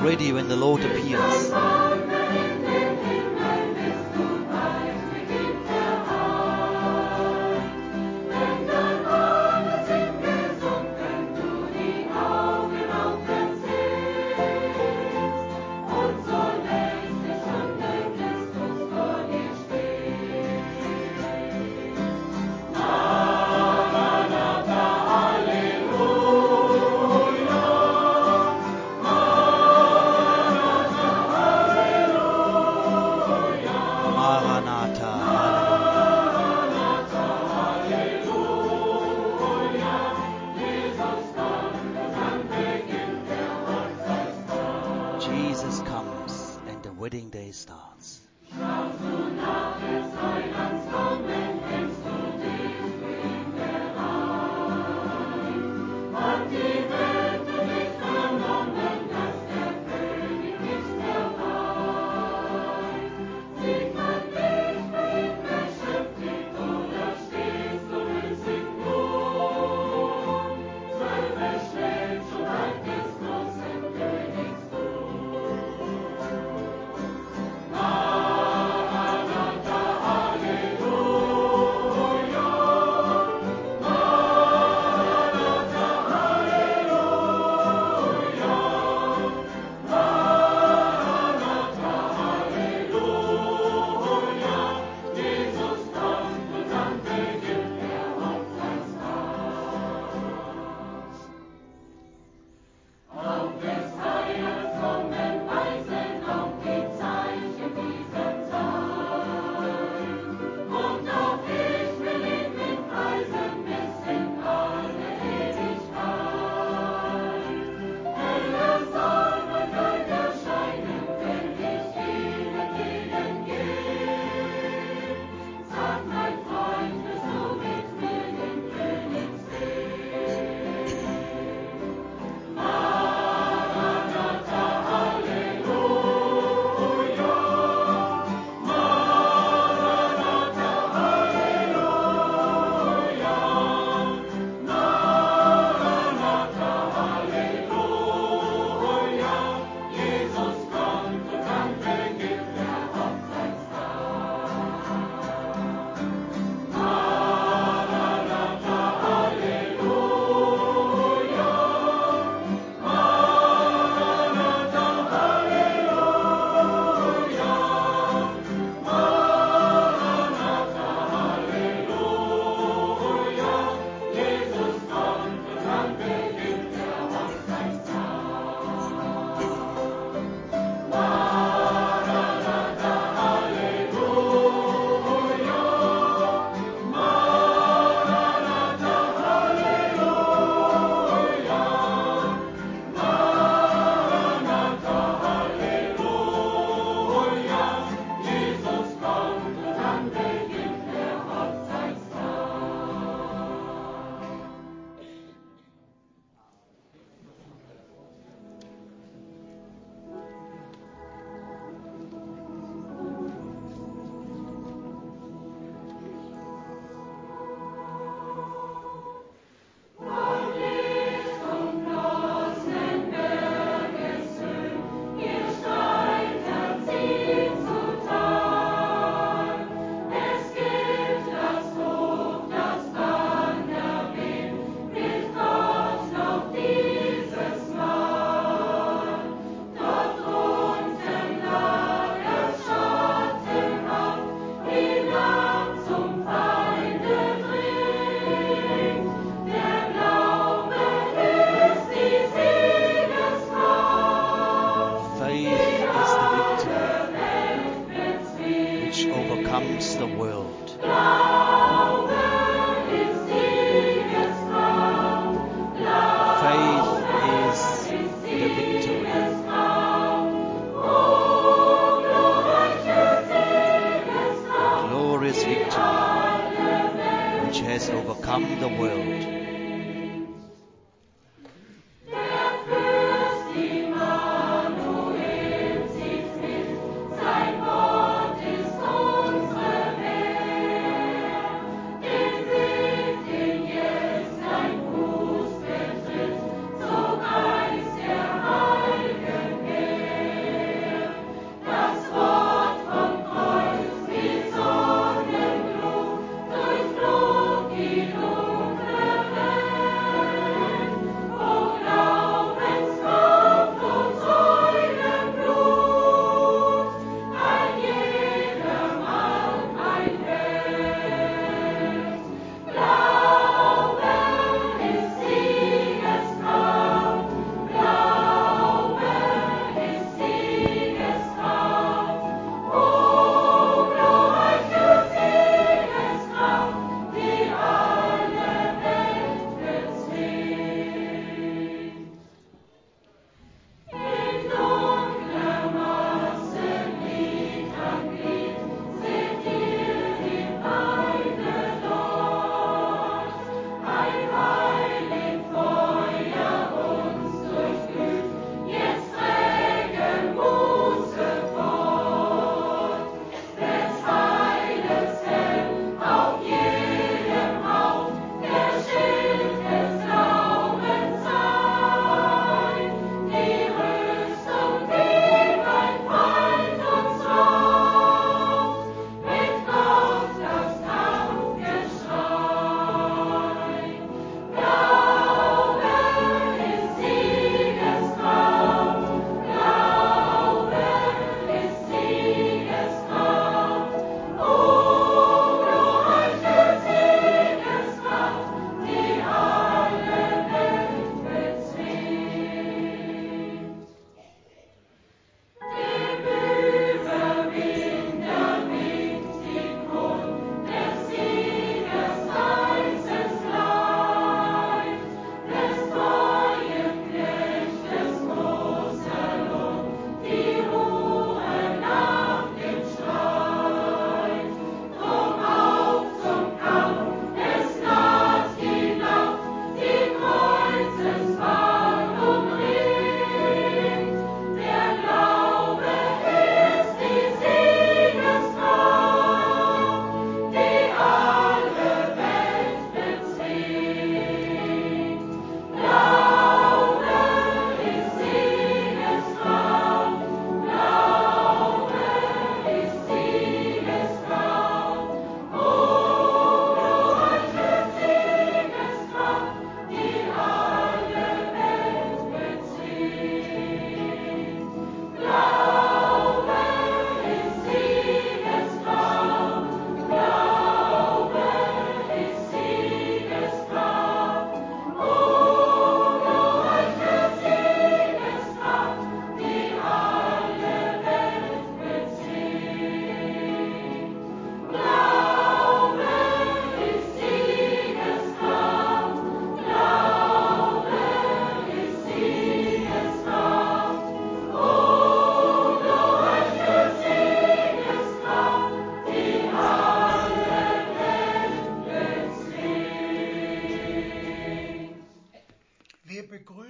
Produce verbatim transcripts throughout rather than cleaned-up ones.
ready when the Lord appears.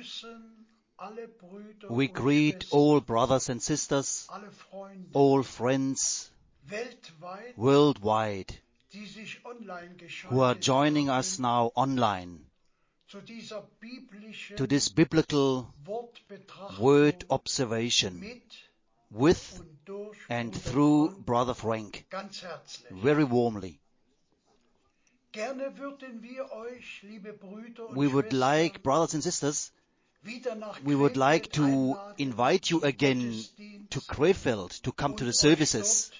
We greet all brothers and sisters, all friends worldwide who are joining us now online to this biblical word observation with and through Brother Frank, very warmly. We would like, brothers and sisters, we would like to invite you again to Krefeld to come to the services,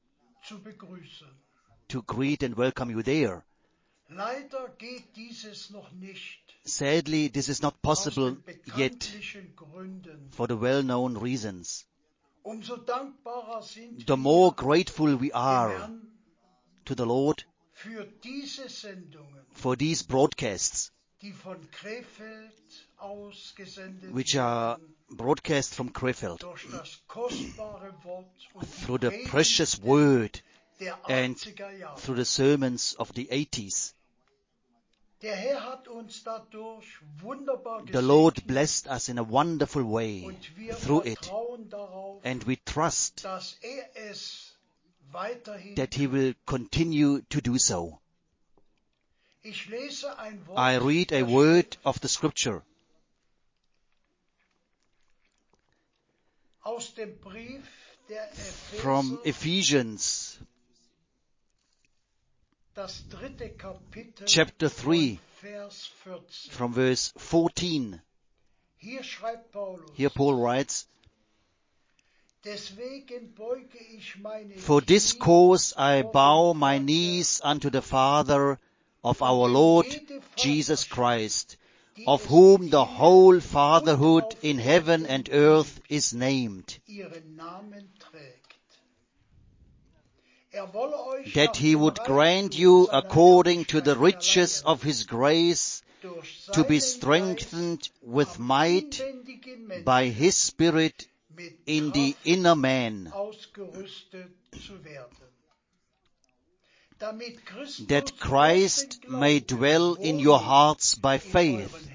to greet and welcome you there. Sadly, this is not possible yet for the well-known reasons. The more grateful we are to the Lord for these broadcasts, which are broadcast from Krefeld, through the precious word and through the sermons of the eighties. The Lord blessed us in a wonderful way through it, and we trust that He will continue to do so. I read a word of the Scripture from Ephesians chapter three, from verse fourteen. Here Paul writes, "For this cause I bow my knees unto the Father of our Lord Jesus Christ, of whom the whole fatherhood in heaven and earth is named, that He would grant you according to the riches of His grace to be strengthened with might by His Spirit in the inner man, that Christ may dwell in your hearts by faith,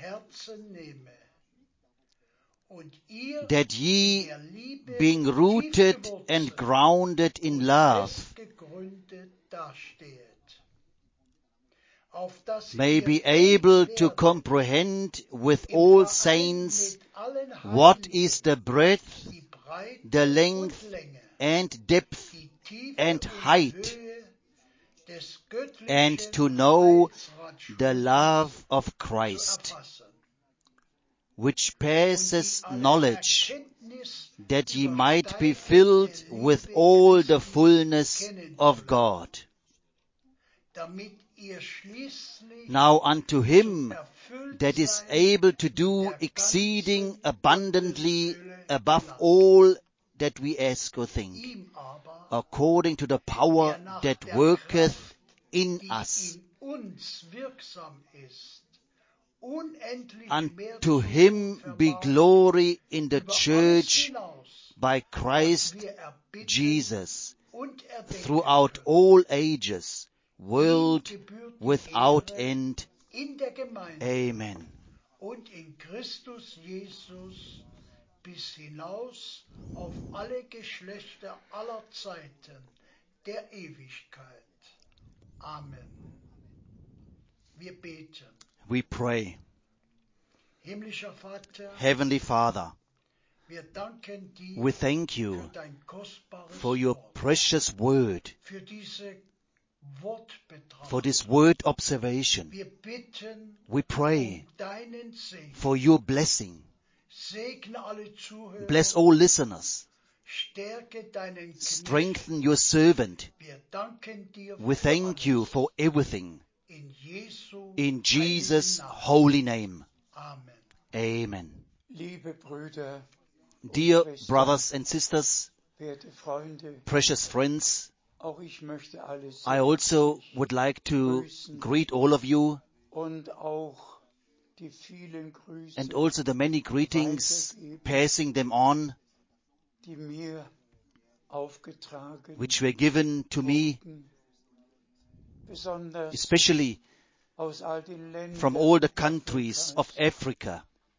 that ye, being rooted and grounded in love, may be able to comprehend with all saints what is the breadth, the length, and depth, and height, and to know the love of Christ, which passes knowledge, that ye might be filled with all the fullness of God. Now unto Him that is able to do exceeding abundantly above all that we ask or think, according to the power that worketh in us. Unto Him be glory in the church by Christ Jesus, throughout all ages, world without end. Amen. Und in Christus Jesus bis hinaus auf alle Geschlechter aller Zeiten der Ewigkeit. Amen. Wir beten. We pray. Himmlischer Vater, Heavenly Father, wir danken dir we thank you für dein kostbares for your Wort, precious word, für diese Wortbetrachtung. for this word observation. Wir bitten We pray um deinen Segen. for your blessing. Segne alle Zuhörer. Bless all listeners. Stärke deinen Knecht. Strengthen your servant. Wir danken dir We für thank alles. you for everything. In Jesu In Jesus' heiligen Namen. holy name. Amen. Amen. Liebe Brüder, Dear brothers and sisters, werte Freunde, precious friends, auch ich möchte alles I also would like to greet all of you, und auch die vielen Grüße, and also the many greetings, passing them on, die mir aufgetragen which were given to me, wurden, besonders especially aus all den Ländern from all the countries of Africa,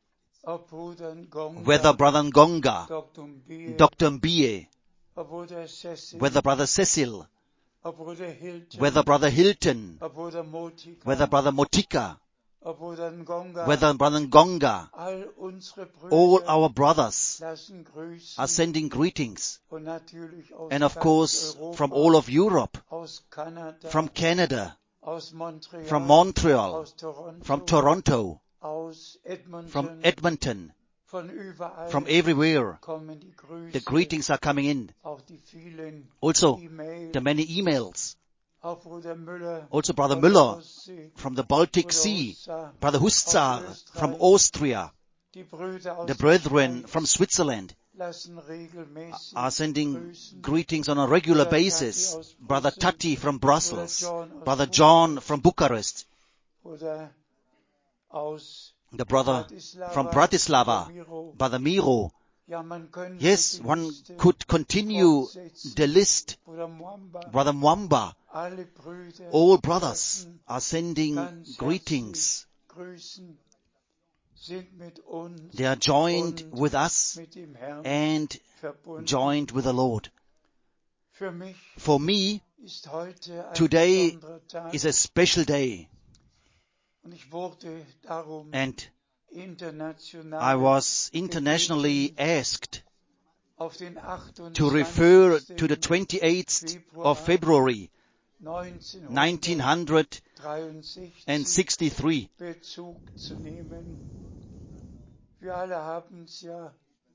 ob Bruder Ngonga, whether Brother Ngonga, Doktor Mbie, Doctor Mbie, ob Bruder Cecil, whether Brother Cecil, ob Bruder Hilton, whether Brother Hilton, ob Bruder Motika, whether Brother Motika, ob Bruder Ngonga, whether Brother Ngonga, all unsere all Brüder our brothers lassen grüßen are sending greetings. und natürlich aus And of ganz course, Europa, from all of Europe, aus Kanada, from Canada, aus Montreal, from Montreal, aus Toronto, from Toronto, aus Edmonton, from Edmonton, von überall from everywhere. kommen die Grüße, The greetings are coming in. auch die vielen Also, E-Mails, the many emails. auch Bruder Müller, Also Brother von der Müller Ostsee, from the Baltic Bruder Sea, Hussar, Brother Huszar aus from Österreich, Austria, die Brüder aus the der brethren Schweiz from Switzerland lassen regelmäßig are sending grüßen, greetings on a regular Brother basis. Tati aus Brother Brüssel, Tati from Brussels, John aus Brother John Bukarest, from Bucharest, oder aus the brother Bratislava, from Bruder Bratislava, Miro. Brother Miro. Ja, man könnte Yes, die one Liste could continue fortsetzen. the list. Bruder Mwamba, Brother Mwamba, alle Brüder all brothers lassen are sending ganz greetings. herzlich grüßen, sind mit uns They are joined und with us mit dem Herrn and verbunden. joined with the Lord. Für mich For me, ist heute ein today besonderer Tag is a special day, und ich wurde darum and international I was internationally asked auf den to refer to the achtundzwanzigsten twenty-eighth of February nineteen sixty-three. Bezug zu nehmen. Wir alle haben es ja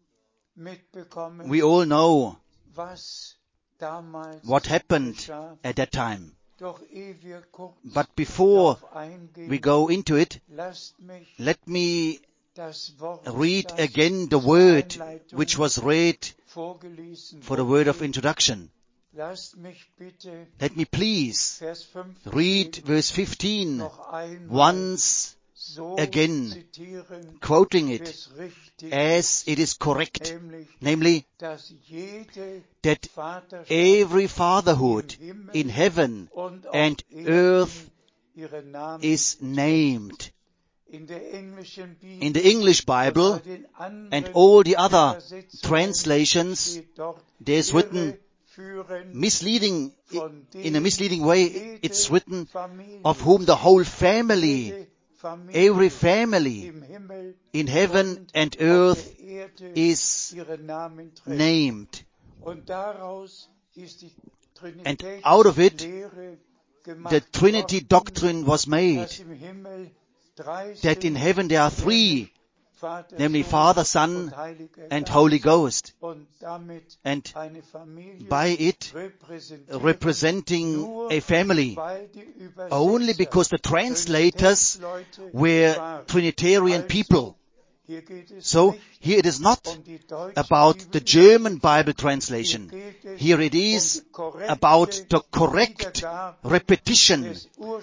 mitbekommen, We all know was damals what happened geschah. at that time. Doch ehe wir kurz But before darauf eingehen, we go into it, lasst mich let me das Wort, read das again the zur word Einleitung which was read vorgelesen for the word of wurde. introduction. Lasst mich bitte Let me please Vers fünfzehn read verse fifteen noch einmal once so again, zitieren, quoting wie it es richtig as ist, it is correct, nämlich, namely dass jede that Vaterschaft every fatherhood im Himmel in heaven und auf and Erden earth ihren Namen is named. in der englischen Bibel In the English und all Bible den anderen and all the other Übersetzungen translations, steht dort, there's written irreführend misleading, von in a dem misleading way, jede it's written Familie, of whom the whole family, jede Familie every family im Himmel in heaven und and auf earth der Erde is ihren Namen trägt. named. Und daraus ist die And out of it, Trinitätslehre gemacht the Trinity worden, doctrine was made, dass im Himmel drei that in sind, heaven there are three, Vater, namely Sohn Father, und Son, Heiliger and Geist. Holy Ghost, Und damit and eine Familie by it repräsentieren, representing nur a family, weil die Übersetzer only because the translators were waren. Trinitarian Also, people. hier geht es So nicht here it is not um die deutsche about the Bibelübersetzung. German Bible Hier translation. geht es Here it um is die korrekte about the correct Wiedergabe repetition des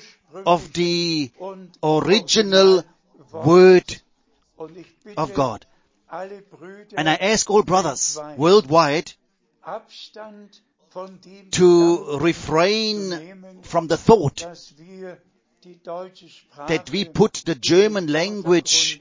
of ursprünglichen the und original Originalwortes. word Und ich bitte of God. alle Brüder And I ask all brothers weltweit, worldwide Abstand von dem to Gedanken refrain zu nehmen, from the thought dass wir die deutsche Sprache that we put the German language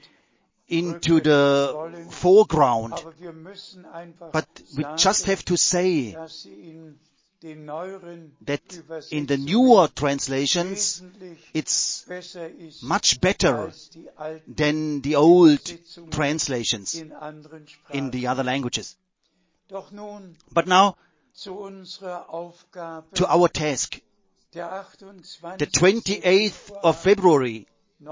into the foreground. Aber wir müssen einfach But we sagen, just have to say dass sie in den neueren that in the Übersetzungen newer translations, wesentlich it's besser ist much better als die alten than the old Übersetzungen translations in anderen in Sprachen. the other languages. Doch nun But now zu unserer Aufgabe. to our task. Der The achtundzwanzigste twenty-eighth of February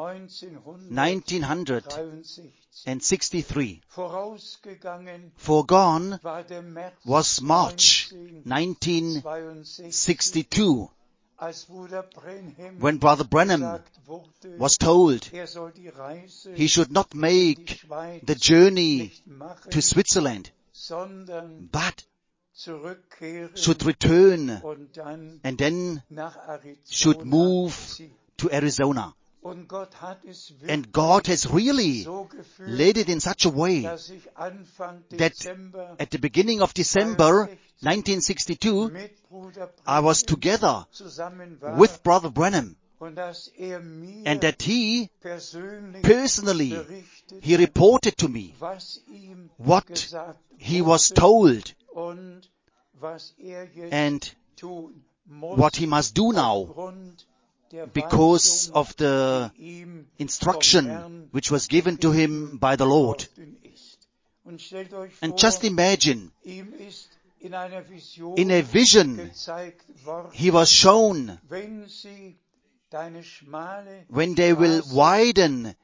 neunzehnhundertdreiundsechzig. nineteen sixty-three. Vorausgegangen Foregone war der März was March nineteen neunzehnhundertzweiundsechzig, sixty-two, als Bruder Brenhem when Brother Branham gesagt wurde, was told er soll die Reise he should not in die make Schweiz the journey nicht machen, to Switzerland, sondern but zurückkehren should return und dann and then nach Arizona should move ziehen. to Arizona. Und Gott hat es And wirklich God has really so geführt, led it in such a way dass ich Anfang that Dezember at the beginning of December nineteen sixty-two, mit Bruder I was Branham together zusammen war with Brother Branham und dass er mir and that he persönlich personally, berichtet, he reported to me was ihm what gesagt he was wurde told und was er jetzt and tun muss, what he must do now aufgrund der because Weisung, of the die ihm vom instruction Herrn which was given to him by the Lord. worden ist. Und stellt euch And vor, just imagine, ihm ist in einer Vision in a vision, gezeigt worden, he was shown wenn sie deine schmale when they will Straße widen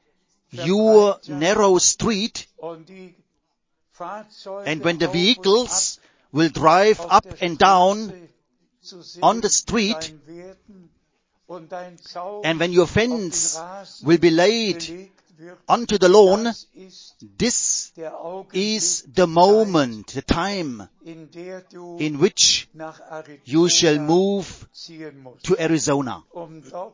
your narrow street und die Fahrzeuge and when the auf und vehicles will drive ab up auf der and down Straße zu sehen on the street, sein werden und dein Zaun and when your auf den fence Rasen will be laid gelegt wird, onto the lawn, das ist this der Augenblick, is the moment, the time in der du in which nach you shall Arizona move ziehen musst, to Arizona um dort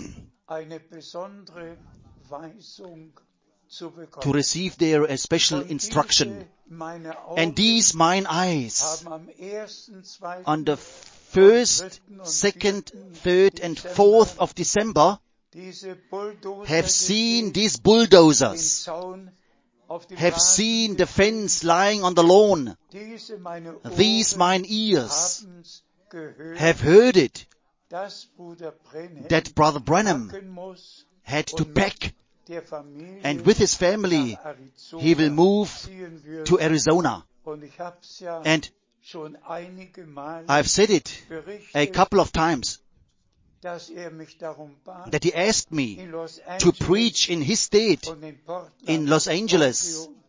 eine besondere Weisung zu to bekommen. receive there a special Und instruction. diese meine And Augen these mine eyes haben am ersten, zweiten on the first, second, third and fourth of December diese Bulldozer have seen gesehen, these den bulldozers, Zaun auf dem have Rasen seen the gesehen. fence lying on the lawn. Diese meine Ohren These mine ears haben's gehört, have heard it, dass Bruder Brenhem that Brother Branham packen muss had to und pack, mit der Familie and with his family nach Arizona he will move ziehen wird. to Arizona. Und ich hab's ja And schon einige Male I've said it a berichtet, couple of times, dass er mich darum bat, that he asked me in Los to Angeles preach in his state, und in Portland, in Los Angeles Oregon,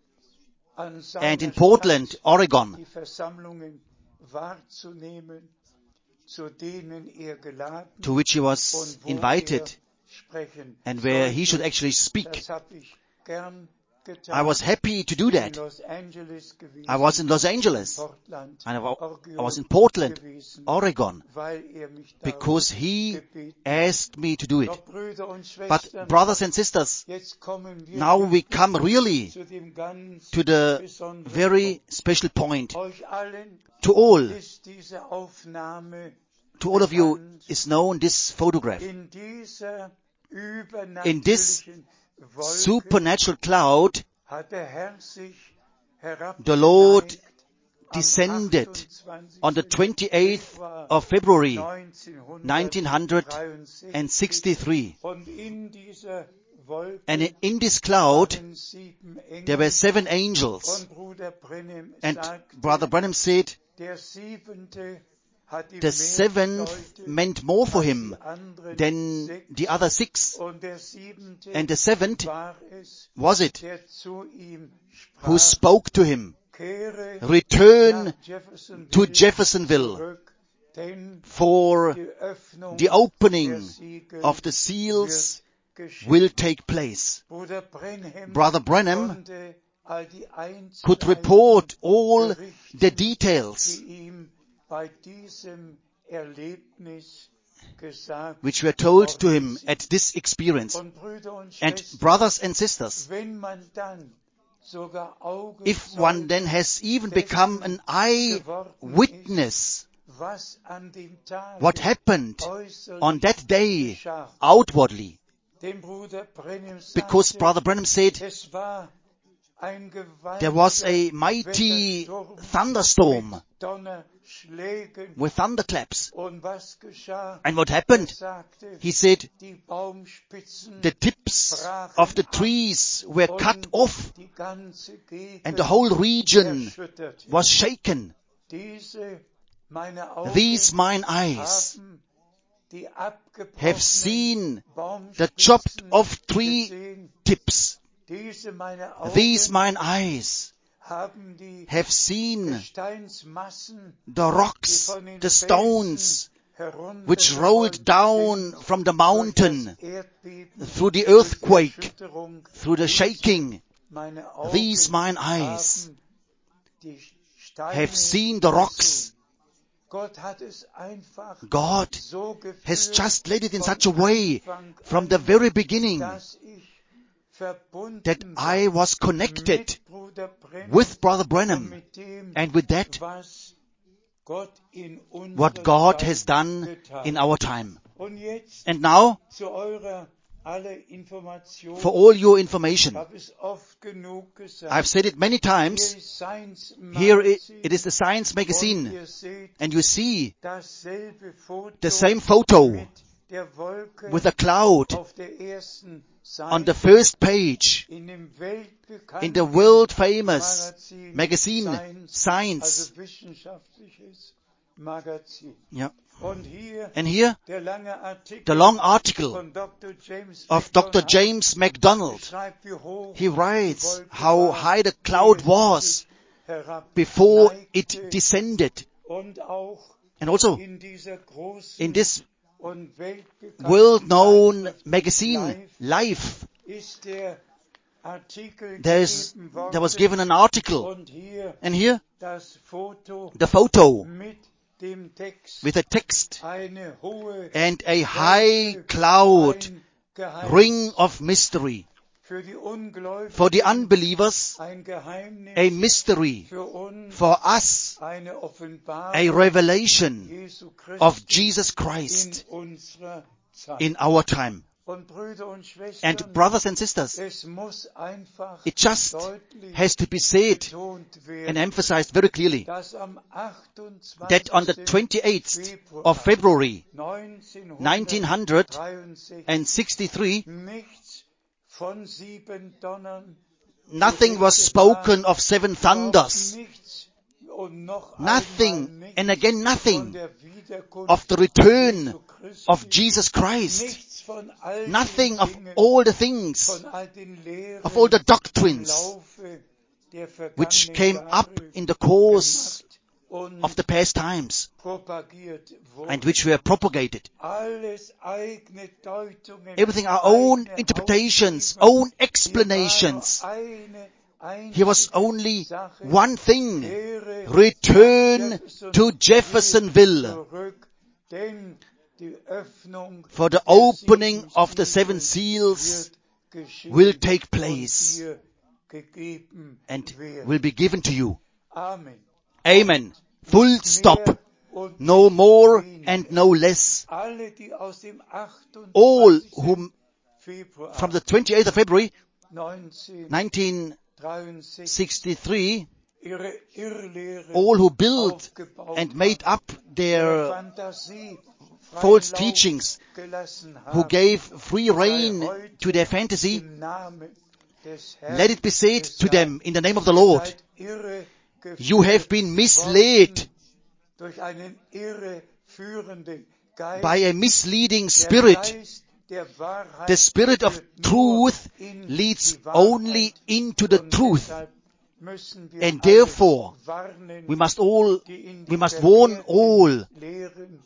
an seiner and in Portland, Stadt Oregon, die Versammlungen wahrzunehmen, zu denen er geladen to which he was und wo invited er sprechen and where he sollte. should actually speak. Das hab ich gern getan. I was happy to do Ich bin in that. Los Angeles gewesen, I was in Los in Angeles, Portland, and I wa- Oregon I was in Portland, gewesen, Oregon, weil er mich darum because he gebeten asked me to do it. Doch Brüder und But Schwestern, brothers and sisters, jetzt kommen wir now we wirklich come really zu dem ganz to the besonderen very special point. Punkt. Euch allen To all, ist diese Aufnahme to all of you is known this photograph. in dieser In this übernatürlichen Wolke supernatural cloud, hat der Herr sich the Lord herabgeneigt am descended achtundzwanzigsten on the twenty-eighth of February nineteen neunzehnhundertdreiundsechzig sixty-three. und in dieser Wolke And in this cloud, waren sieben Engel there were seven angels. und Bruder Brenhem And sagte, Brother Branham said, der siebente hat ihm the mehr seventh bedeutet meant more for als him die anderen than sechs. the other six. Und der siebente And the seventh war es, was it der zu ihm who sprach, spoke to him, kehre return nach Jeffersonville to Jeffersonville zurück, denn for die Öffnung the opening der Siegel of the seals wird geschehen. will take place. Bruder Brenhem Brother Branham konnte all die could Einzelheiten report all berichten, the details die ihm bei diesem Erlebnis gesagt which were told to worden him sind. at this experience. Und Brüder und And Schwestern, brothers and sisters, wenn man dann sogar if one then has even become an eyewitness was an dem Tage what happened äußerlich on that day geschah. outwardly, Dem Bruder Brenhem because sagte, Brother Branham said es war ein there was a gewaltiger mighty Wettersturm thunderstorm mit Donnerschlägen. with thunderclaps. Und was geschah? And what Er happened? sagte, He said die Baumspitzen the tips of the trees were cut und off die ganze Gegend and the whole region erschüttert. was shaken. Diese meine Augen These mine eyes haben die have abgebrochenen seen the Baumspitzen chopped off tree gesehen. tips. Diese meine Augen These mine eyes haben die have seen Gesteinsmassen, the die rocks, von den the Felsen stones heruntergerollt which rolled down sind, from the durch mountain das Erdbeben, through the durch die earthquake, Erschütterung. through the Diese shaking. meine Augen These mine eyes haben die Steine have seen the rocks. gesehen. Gott hat es einfach God so has geführt just led it in von such a way Anfang from an, the very beginning dass ich verbunden that war I was connected mit Bruder Brenhem with Brother und Branham mit dem, and with that was Gott in unserer what God Zeit has done getan in our time. Und jetzt And now, zu eurer aller Information. for all your information, Ich habe es oft genug gesagt. I've said it many Hier times, ist Science here it, Magazine. it is the Science Und magazine, ihr seht and you see dasselbe Foto the same photo mit der Wolke with a cloud auf der ersten Seite on the first page in dem weltbekannten in the world famous Magazin magazine, Science, Science. also wissenschaftliches Magazin. Yeah. Und hier And here, der lange Artikel the long article von Doktor James of Doctor MacDonald James MacDonald. beschreibt, wie hoch He die writes Wolke how war, high the ehe cloud sie was sich before herabneigte. it descended. Und auch And also, in dieser großen in this und weltbekannten well-known Zeitschrift magazine, Life, ist der Artikel there's, gegeben worden. there was given an article. Und hier And here, das Foto the photo mit dem Text. with a text Eine hohe and a high cloud, ein Geheimnis. ring of mystery. Für die Ungläubigen For the unbelievers, ein Geheimnis. a mystery. Für uns For us, eine Offenbarung a revelation Jesu Christi of Jesus in Christ unserer Zeit. in our time. Und Brüder und Schwestern, And brothers and sisters, es muss einfach it just deutlich has to be said betont and werden, emphasized very clearly dass am achtundzwanzigsten that on the twenty-eighth of February nineteen sixty-three, nichts von sieben Donnern, nothing was spoken of seven thunders, nichts und noch nothing, einmal and nichts again von nothing der Wiederkunft of the return Jesu Christi, of Jesus Christ, nichts von all den nothing of Dingen, all the things, von all den Lehren of all the im doctrines Laufe der which vergangenen came up Jahre in the course gemacht und of the past times propagiert wurden. and which were propagated. Alles eigene Deutungen, Everything our own eigene interpretations, Auslegungen. own explanations. Hier war nur eine einzige Here was only Sache, one thing: kehre return nach to Jeffersonville zurück, denn die Öffnung for the der opening sieben of the seven Siegel seals wird geschehen will take und place dir gegeben and werden. will be given to you. Amen. Amen. Full Mehr stop. und No nicht more weniger. and no less. Alle, die aus dem All achtundzwanzigsten whom Februar from the twenty-eighth of February neunzehnhundertdreiundsechzig nineteen sixty-three, ihre Irrlehre all who built aufgebaut and made haben, up ihre their Fantasie freien false Lauf teachings, gelassen who haben, gave free sei rein heute to their fantasy, im Namen des Herrn let it be said to gesagt, them in the name of the ihr Lord, seid irre you have been misled worden durch einen irreführenden Geist, by a misleading der spirit. Geist der Wahrheit The spirit of führt nur truth in leads die Wahrheit. only into the Und truth. deshalb müssen wir And alle therefore, warnen, we must all, die in die we must warn verkehrten all Lehren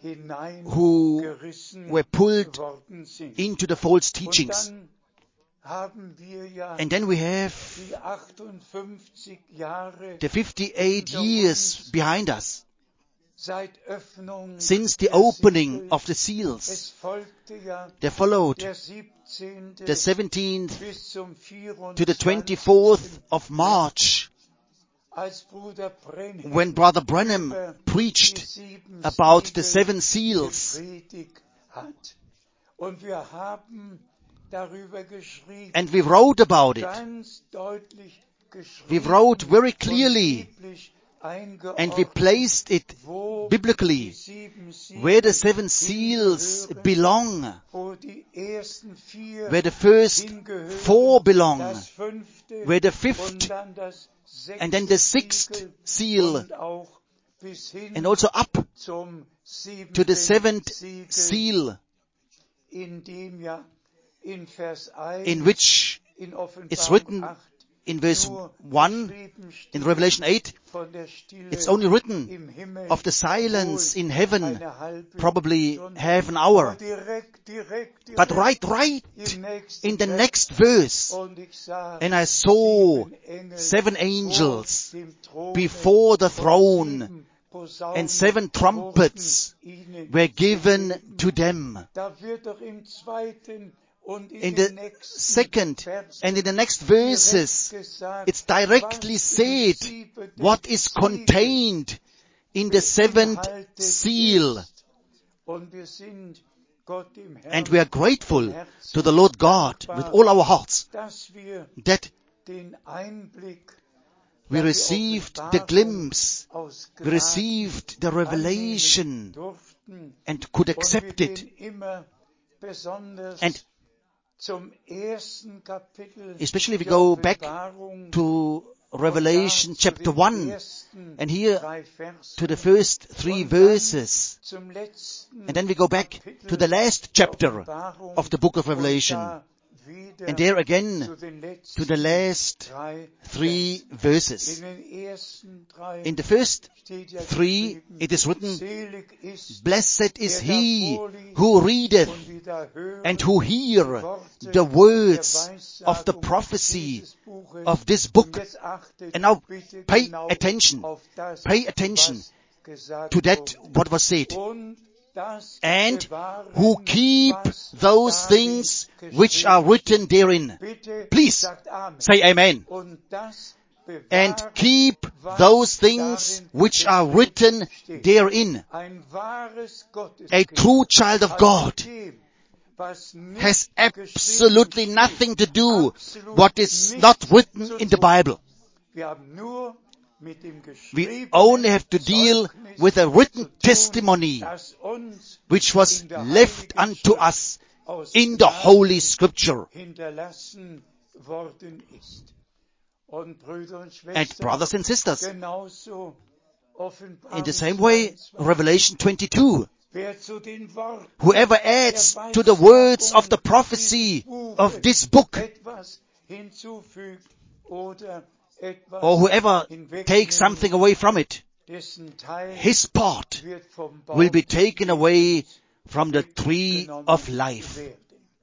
who hineingerissen were pulled worden sind. into the false Und teachings. dann haben wir ja And then we have die achtundfünfzig Jahre the fifty-eight years behind us seit Öffnung since the der opening Siegel. of the Es seals. folgte ja There followed der siebzehnte the seventeenth bis zum to the vierundzwanzigsten twenty-fourth of March, als Bruder Brenhem when Brother Branham über preached die sieben about the Siegel seven seals. gepredigt hat. Und wir haben darüber geschrieben, And we wrote about it. ganz deutlich geschrieben, We wrote very clearly, und biblisch and we eingeordnet, placed it wo biblically, die sieben Siegel where the seven seals hingehören, belong, wo die ersten vier where the first hingehören, four belong, das fünfte where the und fifth dann das sechste and then the sixth Siegel seal, und auch bis hin and also up zum to the siebenten seventh Siegel, seal, in dem ja in Vers eins in which in it's Offenbarung written acht in verse nur one, geschrieben steht, in Revelation eight, von der Stille it's only written im Himmel, of the silence wohl in heaven, eine halbe probably Stunde. half an Aber hour. direkt, direkt, direkt But right, right im nächsten in the Vers, next verse, und ich sah and I saw sieben Engel seven vor angels dem Throne, before the und throne, sieben Posaunen and seven trumpets wurden ihnen were given gegeben. to them. Da wird doch im zweiten und in, In den the nächsten second Versen and in the next direkt verses, gesagt, it's directly was said im siebenten what is Siegel contained in the seventh beinhaltet seal. ist. Und wir sind Gott im Herrn, And we are grateful to the Lord God with all our hearts dass wir that den Einblick, we received the glimpse, aus we received the revelation durften and could und accept wir it. gehen immer besonders And zum ersten Kapitel especially we der go back Offenbarung to Revelation und da zu chapter den one ersten and here drei Versen to the first three und dann verses. zum letzten And then we go back Kapitel to the last der chapter Offenbarung of the book of und Revelation. da wieder And there again zu den letzten to the last drei three Versen. verses. In den ersten drei In the first steht ja three geschrieben, it is written, selig ist, Blessed is der he da vorliest who readeth und wieder hören and who die hear Worte the der words of the Weissagung prophecy dieses Buches. of this Und book. jetzt achtet And now bitte pay genau attention, auf das, pay attention was gesagt to that wurde. what was said. Und das And bewahren, who keep was those darin things which geschrieben are written steht. therein. Bitte Please sagt Amen. say amen. Und das And bewahren, keep was those things darin which are geschrieben written steht. therein. Ein wahres A Gotteskind true child of hat God mit dem, was nicht has geschrieben absolutely steht, nothing to do absolut what is nichts not written zu in the tun. Bible. Wir haben nur mit dem We geschriebenen only have to deal Zeugnis with a zu written tun, testimony das uns which was in der left Heiligen unto Schrift us aus in the Gnaden Holy Scripture. hinterlassen worden ist. Und Brüder und And Schwestern, brothers and sisters, genauso Offenbarung in the same way, zweiundzwanzig. Revelation twenty-two, Wer zu den Worten whoever adds der to the words of the Weissagung prophecy dieses of Buches this book, etwas hinzufügt oder etwas or whoever hinwegnimmt, takes something away from it, dessen Teil his part wird vom will be Baum des taken away Lebens from the tree weggenommen of life. werden.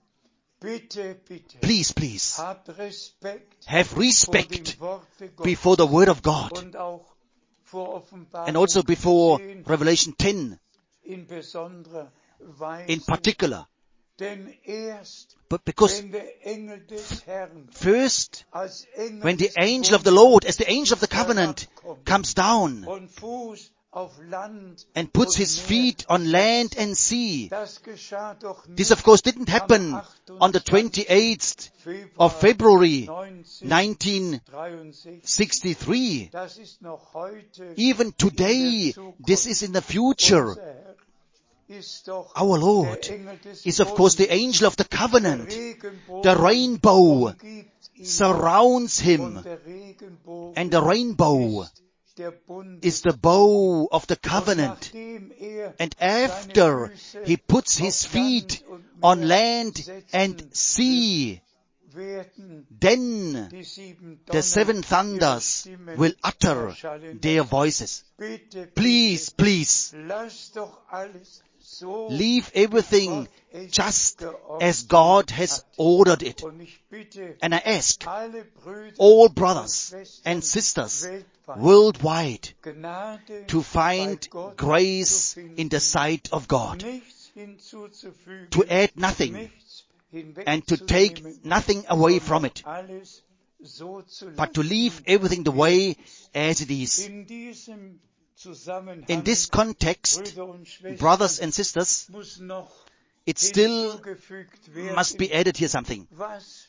Bitte, bitte, Please, please, habt Respekt have vor dem respect Worte Gottes before the Word of God und auch vor Offenbarung and also before zehn Revelation ten in besonderer Weise. in particular. Denn erst But because wenn der Engel des Herrn first, als Engel when the des angel of the Bundes Lord, as the angel of the covenant, comes down und Fuß auf Land and puts und his Meer feet on setzt, land and sea, das geschah doch this nicht of course didn't happen on the twenty-eighth of February nineteen sixty-three. Das ist noch heute Even today, this is in the future. unser Herr ist doch Our Lord der Engel des is of course the angel of the Der covenant. Regenbogen The rainbow umgibt ihn surrounds und him, der Regenbogen and the rainbow ist der Bund is the bow of the Und covenant. nachdem er And seine after Füße he puts his auf feet Land und on Meer land setzen and sea, werden then die sieben the Donner seven ihre thunders Stimmen will utter erschallen their lassen. voices. Bitte, Please, bitte, please, lass doch alles so, leave wie everything Gott es just geordnet as God has hat. ordered it. Und ich bitte And I ask alle Brüder all und brothers Schwestern and sisters weltweit, worldwide Gnade to bei find Gott grace zu finden, in the sight of God, nichts hinzuzufügen, to add nothing nichts and to hinwegzunehmen, take nothing away from sondern it, alles so zu but to lassen, leave everything the way as it is. in diesem Zusammenhang, In this context, Brüder und Schwestern, brothers and sisters, muss noch it still hinzugefügt werden, must be added here something. was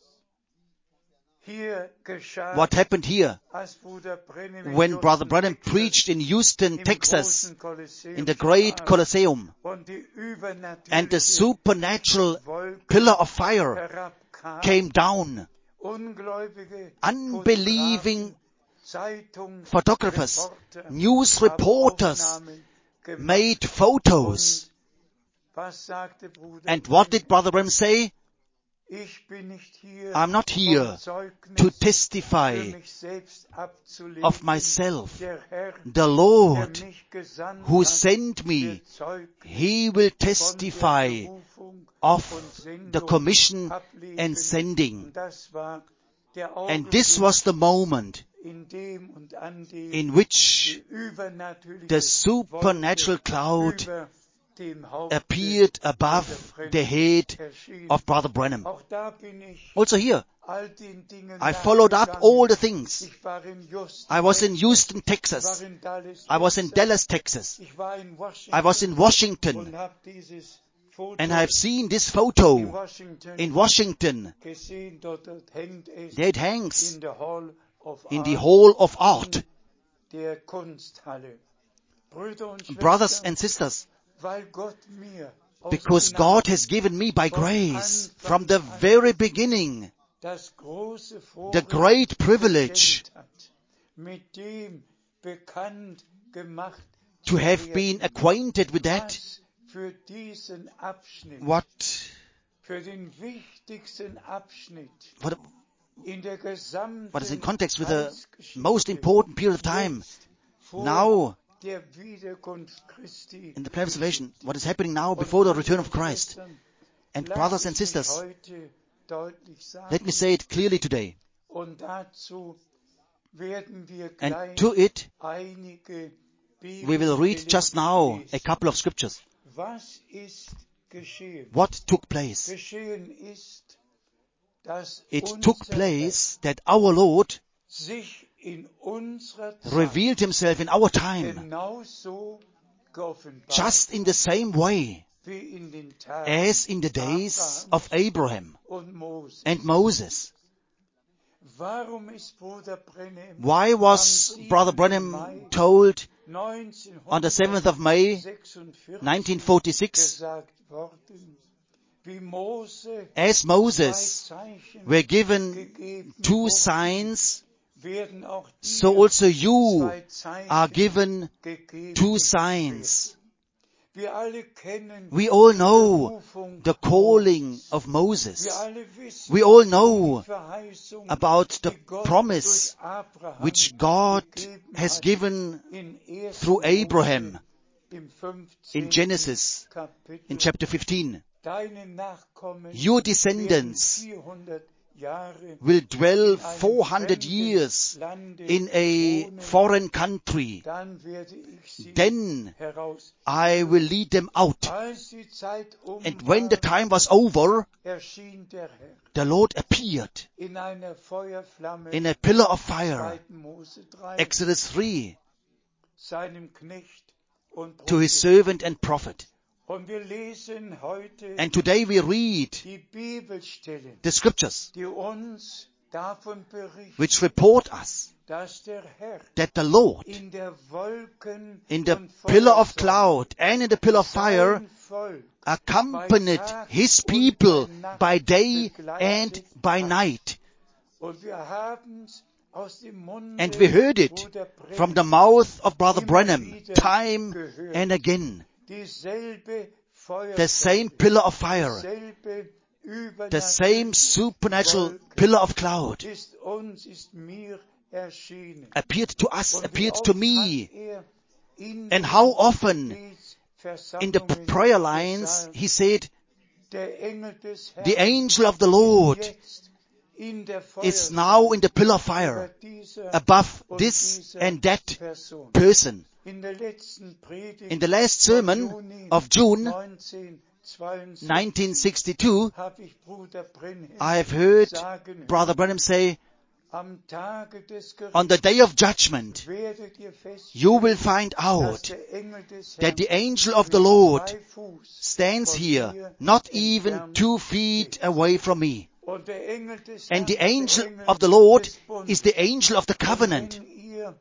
hier geschah, What happened here als Bruder Brennan in when Brother Houston, Branham Texas, preached in Houston, im Texas, großen Kolosseum in the great sprach Colosseum, und die and the übernatürliche supernatural Wolke pillar of fire herabkam, came down. ungläubige Unbelieving Fotografen, photographers, Zeitungsreporter news haben reporters Aufnahmen gemacht. made photos. Und was sagte Bruder And what Brennan? did Brother Branham say? Ich bin nicht hier, I'm not here um Zeugnis to für testify mich selbst abzulegen. of myself. Der Herr, The der Lord mich gesandt who hat, sent me, wird Zeugnis He will von der testify Berufung of und Sendung the commission ablegen. and sending. Und das war der And this Augenblick, was the moment in dem und an dem in which die übernatürliche the supernatural Wolke cloud über dem Haupte appeared above the head erschien. of Brother Branham. Auch da bin ich Also here, all den Dingen I followed up nachgegangen. all the things. Ich war in Houston, I was in Texas. Houston, Ich war Texas. in Dallas, I was in Texas. Dallas, Texas. Ich war in Washington I was in und Washington. habe dieses Foto And I've seen this in photo Washington in Washington. gesehen. Dort, dort hängt es There it hangs in der Hall of in the Art Hall of Art. der Kunsthalle. Brüder und Brothers Schwestern, and sisters, weil Gott mir aus because Gnade God has given me by grace from the very beginning das große the Vorrecht great privilege geschenkt hat, mit dem bekannt gemacht to zu have werden, been acquainted with that, was für diesen Abschnitt, what, für den wichtigsten Abschnitt what, in der gesamten what is in context with the Heilsgeschichte most important period of time jetzt vor now der Wiederkunft Christi in the plan of salvation, geschieht. what is happening now Und before the Brüder return und of Christ. Schwestern, And lasst brothers and es mich sisters, heute deutlich sagen. let me say it clearly today. Und dazu werden wir And gleich to it, einige we will read just now a couple of scriptures. Was ist geschehen? What took place? Geschehen ist, dass It unser took place that our Lord Herr sich in unserer Zeit revealed himself in our time genauso geoffenbart just in the same way wie in den Tagen as in the days Abrahams of Abraham und Moses. and Moses. Warum ist Bruder Branham Why was Brother Branham told on the seventh of May nineteen forty-six, gesagt worden, wie Mose as zwei Moses Zeichen were given gegeben two wurden, signs, werden auch so dir also you zwei Zeichen are given gegeben two werden. signs. Wir alle kennen We all die know Berufung the calling Moses. of Wir Moses. alle wissen We all um know die Verheißung, about the die Gott promise durch Abraham which God gegeben has hat given in ersten through Mose Abraham im in fünfzehnten Genesis Kapitel. in chapter fifteen. Deine Nachkommen Your werden descendants vierhundert Jahre will dwell in einem four hundred fremden years Lande in a wohnen. foreign country. Dann werde ich sie Then heraus. I will lead them out. Als die Zeit um And when the war, time was over, erschien der Herr the Lord appeared in einer Feuerflamme, in a pillar of fire, zweiten Mose drei, Exodus three, seinem Knecht und to his Prophet. servant and prophet. Und wir lesen heute And today we read die Bibelstellen, the scriptures die uns davon berichten, which report us dass der Herr that the Lord in der Wolken in the und pillar of Feuersonne cloud and in the pillar of fire sein Volk accompanied his people by day and by night. Und wir haben's aus dem Munde And we heard it Bruder Branham from the mouth of Brother immer Branham wieder time gehört. and again. Dieselbe The same Feuersonne, pillar of fire, dieselbe the same übernatürliche supernatural Wolke pillar of cloud ist uns, ist mir erschienen. appeared to us, Und wie appeared oft to hat me. er in And den how often in the Gebetsversammlungen prayer lines gesagt, he said, der Engel des Herrn the angel of the Lord jetzt in der is now in the pillar of fire über dieser above und this dieser and that Person. person. In der letzten Predigt In the last vom sermon Juni of June neunzehnhundertzweiundsiebzig nineteen sixty-two, habe ich Bruder Branham I have heard sagen hören, Brother Branham say, am Tage des on the Gerichts day of judgment, werdet ihr you will feststellen, find dass out der Engel des that Herrn the angel of the nicht Lord zwei Fuß stands von here, mir not even entfernt two feet away from me. Und der Engel des And the Herrn ist angel der Engel of the Lord des Bundes. is the angel of the Und covenant. wenn ihr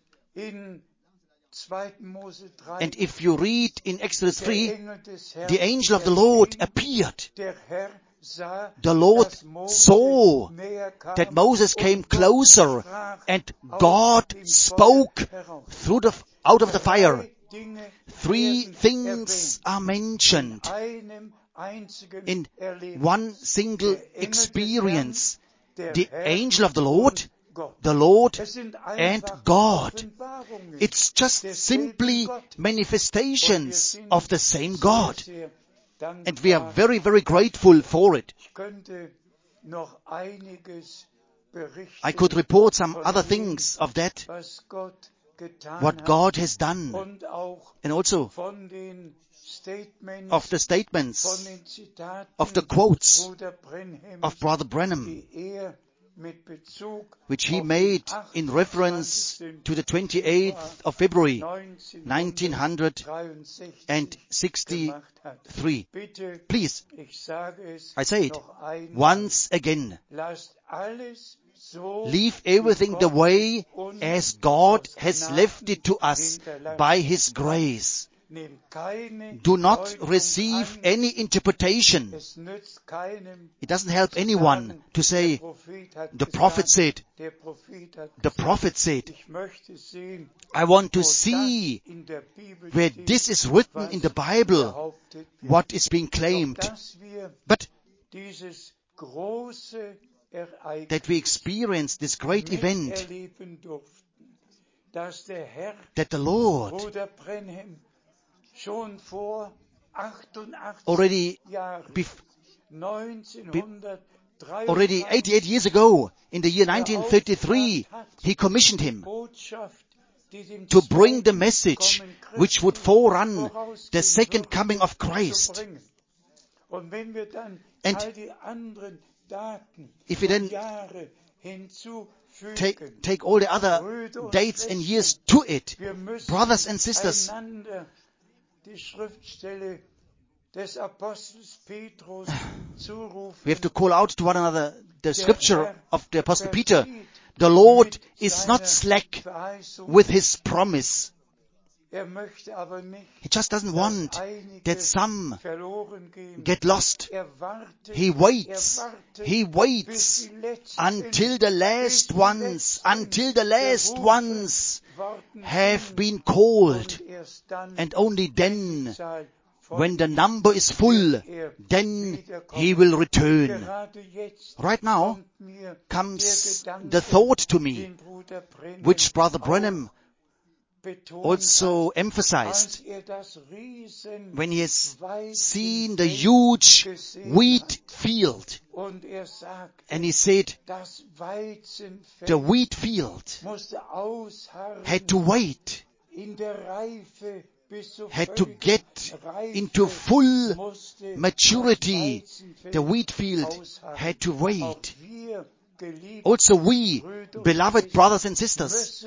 in zweiten Mose drei And if you read in Exodus der three, Engel des Herrn the angel of the Lord erschien, appeared. der Herr sah, The Lord dass Mose saw näher kam that Moses came und Gott closer, sprach and aus God dem spoke Feuer heraus. through the, out of the fire. Drei Dinge Three werden things erwähnt are in mentioned einem einzigen in Erlebnis. one single Der Engel des experience. Herrn, der The Herr angel of the Lord, und Gott. the Lord, Es sind and einfach God. Offenbarungen It's just desselben simply Gott. Und wir manifestations sind of the same sehr, God. sehr And we are dankbar. very, very grateful for it. Ich könnte noch einiges berichten, I could report some von other dem, things of that, was Gott getan what hat, God has done, und auch and also von den Statements, of the von statements, den Zitaten of the quotes Bruder Branhams, of Brother Branham, die er which he made in reference to the twenty-eighth of February nineteen sixty-three. Please, I say it once again. Leave everything the way as God has left it to us by His grace. Do not receive any interpretation. It doesn't help anyone to say, the prophet said, the prophet said. I want to see where this is written in the Bible, what is being claimed. But that we experience this great event, that the Lord already, bef- be- already eighty-eight years ago, in the year nineteen thirty-three, He commissioned him to bring the message which would forerun the second coming of Christ. And if we then take, take all the other dates and years to it, brothers and sisters, we have to call out to one another the scripture of the Apostle Peter. The Lord is not slack with His promise. He just doesn't want that some get lost. He waits. He waits until the last ones, until the last ones have been called. And only then, when the number is full, then He will return. Right now comes the thought to me, which Brother Branham also emphasized when he has seen the huge wheat field. And he said, the wheat field had to wait, had to get into full maturity. The wheat field had to wait. Also we, beloved brothers and sisters,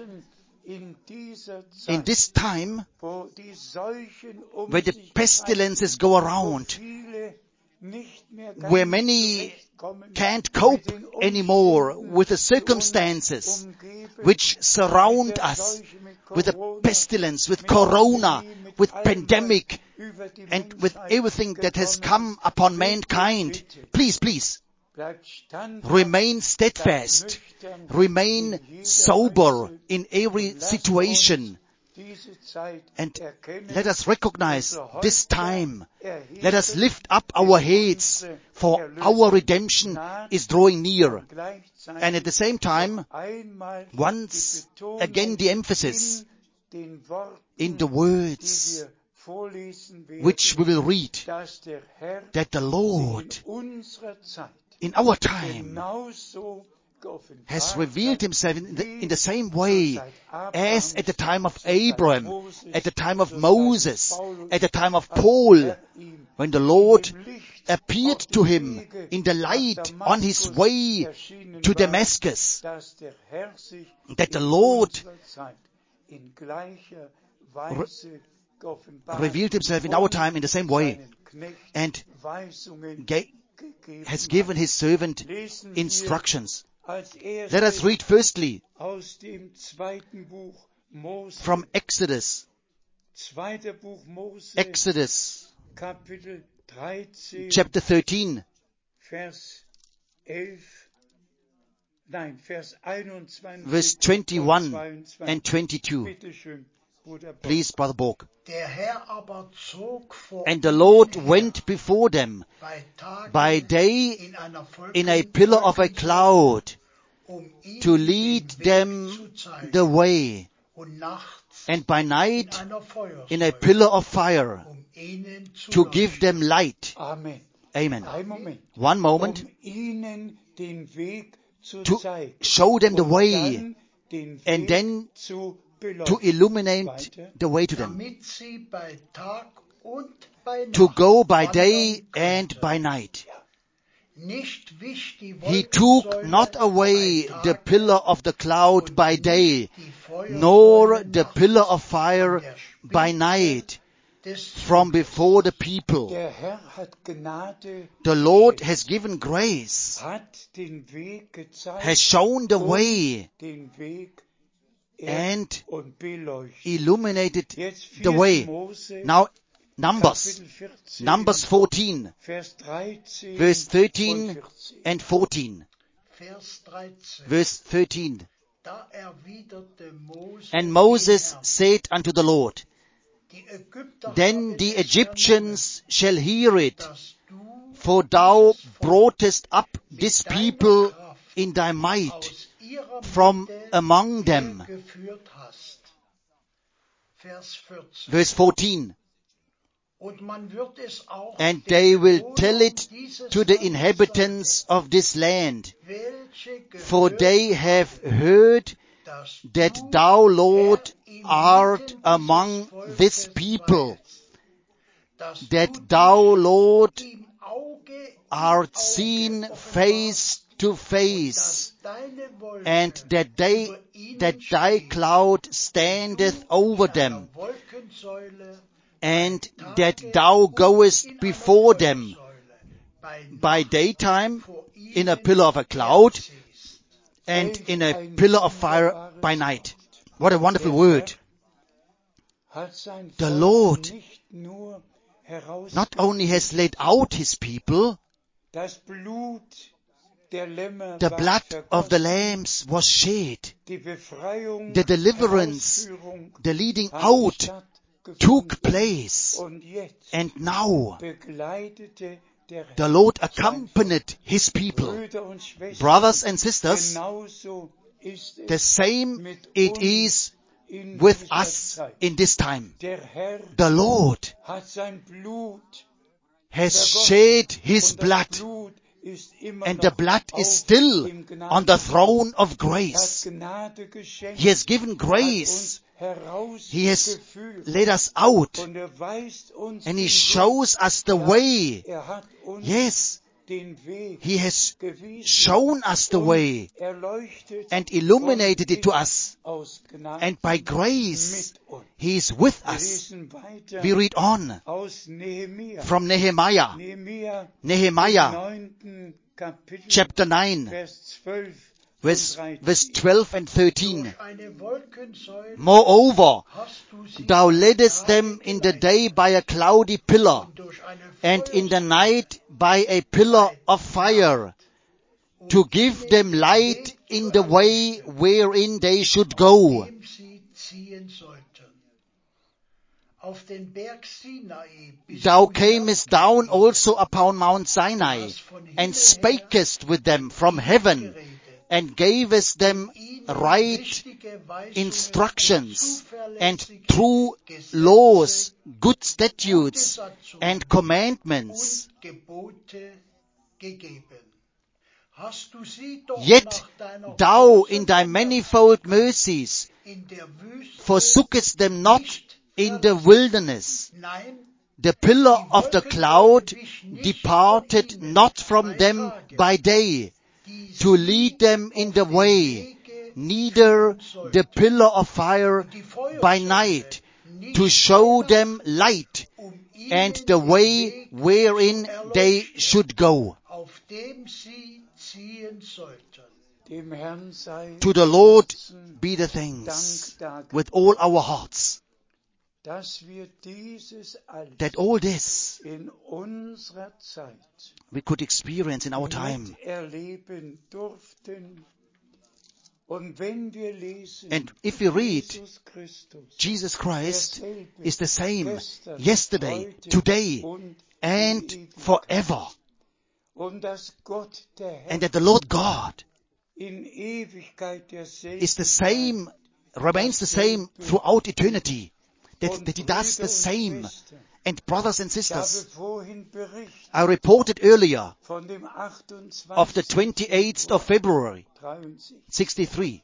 in this time, where the pestilences go around, where many can't cope anymore with the circumstances which surround us, with the pestilence, with corona, with pandemic, and with everything that has come upon mankind. Please, please, remain steadfast, remain sober in every situation, and let us recognize this time. Let us lift up our heads, for our redemption is drawing near. And at the same time, once again the emphasis in the words which we will read, that the Lord in our time has revealed Himself in the, in the same way as at the time of Abraham, at the time of Moses, at the time of Paul, when the Lord appeared to him in the light on his way to Damascus, that the Lord re- revealed Himself in our time in the same way, and ga- has given His servant instructions. Let us read firstly from Exodus. Exodus chapter thirteen, verse twenty-one and twenty-two. Please, Brother Borg. And the Lord went before them by day in a pillar of a cloud to lead them the way, and by night in a pillar of fire to give them light. Amen. Amen. One moment, to show them the way, and then to illuminate the way to them, to go by day and by night. Nicht wischt die He took Wolkensäule not away bei the Tage pillar of the cloud und by nicht day, die Feuersäule nor the nachts pillar of von fire der by Spitze night des from Zuges. before the people. Der Herr hat Gnade The Lord geschenkt, has given grace, hat den Weg gezeigt has shown the und way, den Weg and erd- und beleuchtet. illuminated Jetzt the vierte way. Mose, Now, Numbers, Kapitel vierzehn, Numbers fourteen, Vers dreizehn verse und thirteen vierzehn. and fourteen. Vers dreizehn. Verse thirteen. Da erwiderte Mose And dem Moses Herrn, said unto the Lord, die Ägypter Then haben the es Egyptians shall hear vernommen, it, dass du for thou dieses Volk broughtest up this people in thy might aus ihrer from Mitte among them. hergeführt hast. Vers vierzehn. Verse fourteen. Und man wird es auch And den they will Bewohnern tell it dieses to the Landes inhabitants of this land, sagen, welche for gehört they have haben, heard dass that du, thou, Lord, Herr, art inmitten among dieses this Volkes people, weilst, dass that du thou, dich Lord, im Auge im art Auge seen offenbarst, face to und face, dass deine Wolke and that they, über ihnen that thy steht, cloud und standeth du over in einer them, Wolkensäule and bei that Tage thou und goest in einer before them Feuersäule bei by Nacht daytime vor in a ihnen pillar of a cloud herziehst. and Welch in a ein pillar of fire wunderbares by night. What a wonderful Der word. Herr hat sein The Volk Lord nicht nur not only has laid out his people, das Blut der Lämmer the war blood of the vergossen. lambs was shed. Die Befreiung, The deliverance, Herausführung the leading hat out stattgefunden. took place. Und jetzt And now begleitete der Herr the Lord sein accompanied his people. Brüder und Schwestern. Brothers and sisters, Genauso ist es the same mit it uns is in with dieser us Zeit. in this time. Der Herr The Lord hat sein Blut has vergossen. shed his Und das blood, Blut ist immer and the noch blood auf is still dem on the Gnadenthron. throne of Er hat grace. Gnade geschenkt, He has given hat grace. uns herausgeführt He has led us out, und er weist uns and den he Weg. shows us the Ja, way. er hat uns Yes, den Weg he has gewiesen shown us the und way erleuchtet and illuminated von it to innen us. aus Gnade And by grace, mit uns. he is with Wir us. lesen weiter We read on aus Nehemia. from Nehemiah, Nehemia im Nehemiah neunten Kapitel, chapter nine, Vers zwölf verse, und dreizehn. verse twelve and thirteen. Durch eine Wolkensäule Moreover, hast du sie thou bei leddest Tage them in the geleitet, day by a cloudy pillar, und durch eine and in the Feuersäule night by a pillar of fire, um to give ihnen them den light Weg in zu the way erleuchten, wherein they should auf go. dem sie ziehen sollten. Auf den Berg Sinai bist Thou du camest down hinabgestiegen. also upon Mount Du Sinai, hast von Himmel and her spakest with them from ihnen heaven, geredet, and gavest them ihnen right richtige Weisungen instructions und and zuverlässige true Gesetze, laws, good gute statutes, Satzungen and commandments. und Gebote gegeben. Hast du sie doch Yet nach deiner thou großen in thy manifold Barmherzigkeit mercies in der Wüste forsookest them not nicht in the verlassen. wilderness. Nein, The pillar die of the Wolkensäule cloud wich nicht departed von ihnen not from bei them Tage, by day, die to sie lead them in auf the dem way, Wege neither führen sollten. the pillar of fire Und die by Feuersäule night, nicht to show bei them Nacht, light, um and ihnen the den way Weg wherein zu they erleuchten, should go. auf dem sie ziehen sollten. Dem Herrn sei To the Lord Herzen be the Dank thanks dargebracht, with all our hearts, dass wir dieses alles that all this in unserer Zeit we could experience in our time. miterleben durften. Und wenn wir lesen, And if we read, Jesus Christus, Jesus Christ derselbe, is the same gestern, yesterday, heute today, und and in Ewigkeit. forever. Und dass Gott, der Herr, And that the Lord God in Ewigkeit derselbe is the same, bleibt. remains the same throughout eternity. That, that he does the same. And brothers and Ich habe sisters, vorhin berichtet I reported earlier von dem of the achtundzwanzigsten twenty-eighth of February, dreiundsechzig. sixty-three.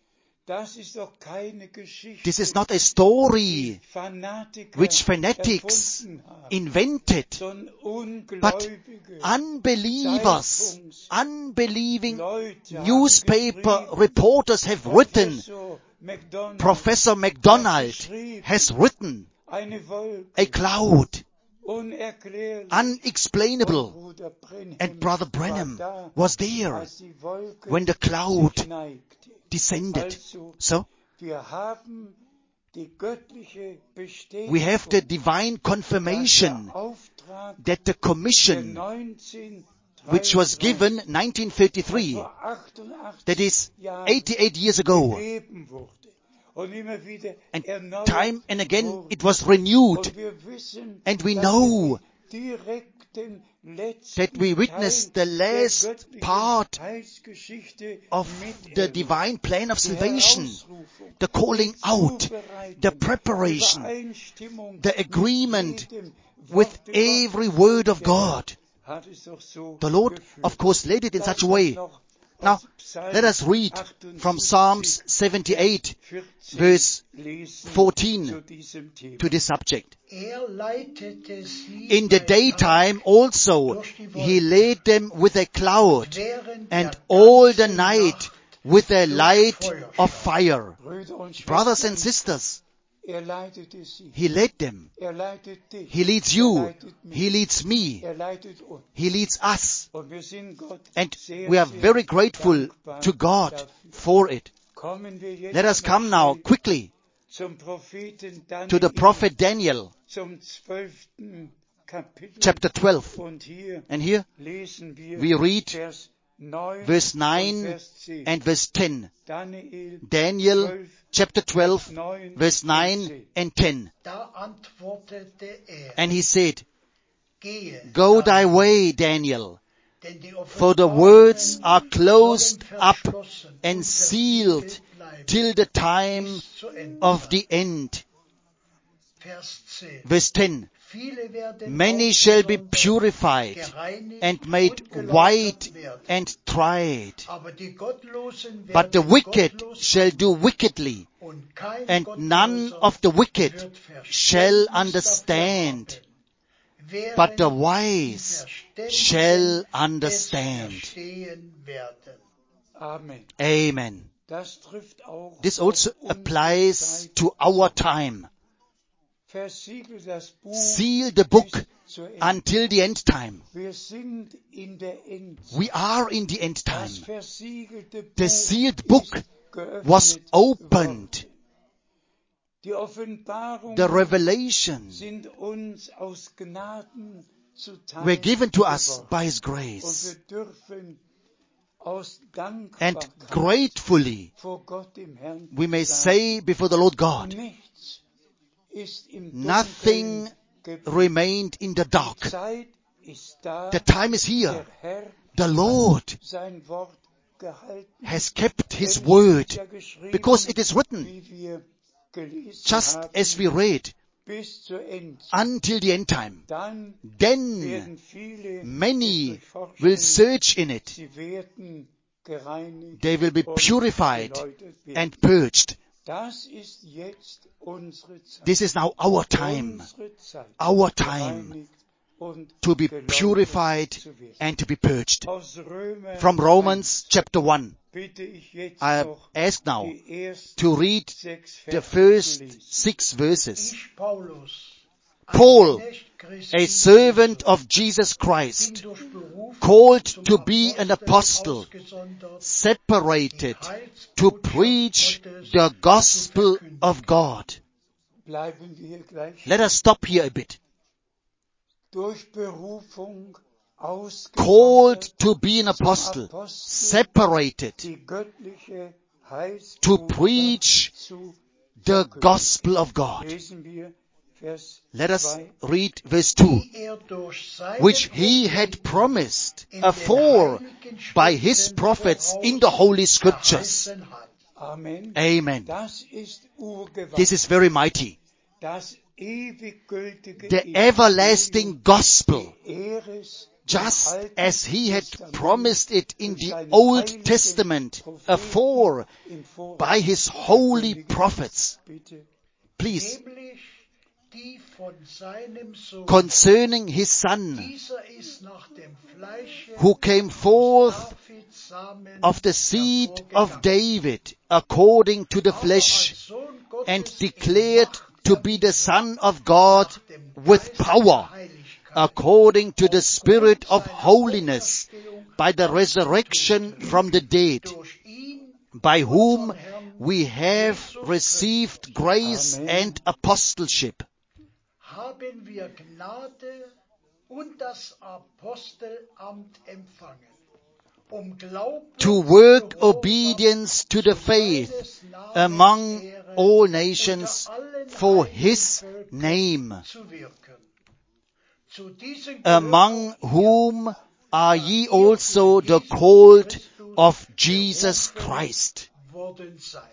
Das ist doch keine Geschichte, This is not a story die Fanatiker which fanatics erfunden haben, invented, sondern but ungläubige unbelievers, Zeitungs- unbelieving Leute haben newspaper geschrieben, reporters have written, Professor McDonald Professor hat MacDonald geschrieben, has written, eine Wolke, a cloud, unerklärlich. unexplainable. Und Bruder Branham And Brother war Branham da, was there als die Wolke when the cloud sich neigte. descended. Also, So, wir haben die göttliche Bestätigung, we have the divine dass confirmation der Auftrag that the der commission neunzehnhundert which was given nineteen thirty-three, vor achtundachtzig that is Jahren eighty-eight years ago, gegeben wurde und immer wieder and erneuert time and again wurde. it was renewed, Und wir wissen, and we dass know wir die direkten letzten that we witnessed the Teil der last göttlichen part Heilsgeschichte of the miterleben. divine plan of Die salvation, Herausrufung, the calling die out, Zubereitung, the die preparation, Übereinstimmung the mit agreement jedem with Worte every Gottes. word of Der Herr God. hat es doch so The Lord, geführt. of course, led it in Lass such a uns way. noch Now, aus Psalm let us read from Psalms seventy-eight, vierzehn verse lesen fourteen zu diesem Thema. to this subject. Er leitete sie In the bei daytime Tag also durch die he Wolken, led them with a cloud, während and der all the ganzen night Nacht with a durch light Feuerstaub. of fire. Brüder und Brothers and Schwestern, sisters, er leitete sie, he led them. er leitet dich, He leads er you. leitet mich, He leads me. er leitet uns. He leads us. Und wir sind Gott And sehr, we are sehr very grateful dankbar to God dafür. for it. Kommen wir jetzt Let us noch come now schnell quickly zum Propheten to the Daniel, prophet Daniel, zum zwölften Kapitel. chapter twelve. Und hier And here lesen wir we read Vers neun verse und nine Vers zehn. and verse ten. Daniel Daniel zwölf, chapter twelve, Vers neun verse und nine zehn. and ten. Da antwortete er, And he said, gehe, Go Daniel, thy way, Daniel, denn die for the Offenbarungen words are closed sollen up verschlossen and und sealed versiegelt bleiben till the time bis zu Ende. of the end. Vers zehn. Verse ten. Viele werden Many shall be ausgesondert, purified gereinigt and made und geläutert white werden. and tried. Aber die Gottlosen But the werden wicked gottlos shall do wickedly, und kein and none Gottloser of the wicked wird shall Verständnis understand, dafür haben, während but the die wise Verständigen shall es understand. verstehen werden. Amen. Amen. Das trifft auch This auf also unsere applies Zeit. to our time. Versiegel das Buch Seal the book bis zur Ende. until the end time. Wir sind in der Endzeit. We are in the end time. Das versiegelte The Buch sealed book ist geöffnet was opened. worden. Die Offenbarungen The revelation sind uns aus Gnaden zuteil were given to us geworden. by His Und grace. wir dürfen aus And Dankbarkeit gratefully vor Gott dem Herrn we may sagen, say before the Lord God, nichts ist im nothing Dunkeln geblieben. remained in the Die dark. Zeit ist da, The time is der here. Herr The Lord sein Wort gehalten. has kept His Denn es word ist ja geschrieben, because it is written, wie wir gelesen just haben, as we read, bis zur Endzeit. until the end time. Dann Then werden viele many es durchforschen. will search in it. Sie werden gereinigt They will be und purified geläutert werden. and purged. Das ist jetzt unsere Zeit. This is now our time, Unsere Zeit, our time gereinigt und to be geläutert purified zu werden. and to be purged. Aus Römer From Romans chapter one, bitte ich jetzt I am noch asked now die ersten to read sechs the Verse first zu lesen. six verses. Ich, Paulus, Paul, ein Knecht Christi a servant Jesu, of Jesus bin Christ, durch Berufung called zum to be an apostle, ausgesondert, separated die to Heilsbotschaft preach Gottes the zu gospel verkündigen. of God. Bleiben wir gleich. Let us stop here a bit. Durch Berufung Called ausgesondert, to be an zum apostle, Apostel, separated die göttliche to Heilsbotschaft preach zu the verkündigen. gospel of God. Lesen wir Vers Let us zwei. read verse two, die er durch seine which he had promised afore by his prophets in the holy scriptures. verheißen hat. Amen. Amen. Das ist Urgewalt. This is very mighty. Das ewig gültige The everlasting gospel, die Ehres just as he had promised it in the Old Testament afore by his holy prophets. Please, nämlich die von seinem Sohn, concerning his Son, dieser ist nach dem Fleische who came forth Davids Samen of the seed of hervorgegangen. David according to the Aber flesh, als Sohn Gottes and in declared Macht to der be the Son of God nach dem with Geist der power, Heiligkeit, according to the Spirit of seiner holiness, Auferstehung by the aus den resurrection Toten. from the dead, Durch ihn, by whom unseren Herrn we have Jesus received grace Amen. and apostleship, haben wir Gnade und das Apostelamt empfangen, um Glauben to und work Gehorsam obedience to the zu faith seines Namens among Ehre all nations unter allen for heiligen his Völkern name, zu wirken. Zu diesen gehört among auch ihr, whom are ye ihr also für the Jesus called Christus of Jesus berufen Christ. worden seid.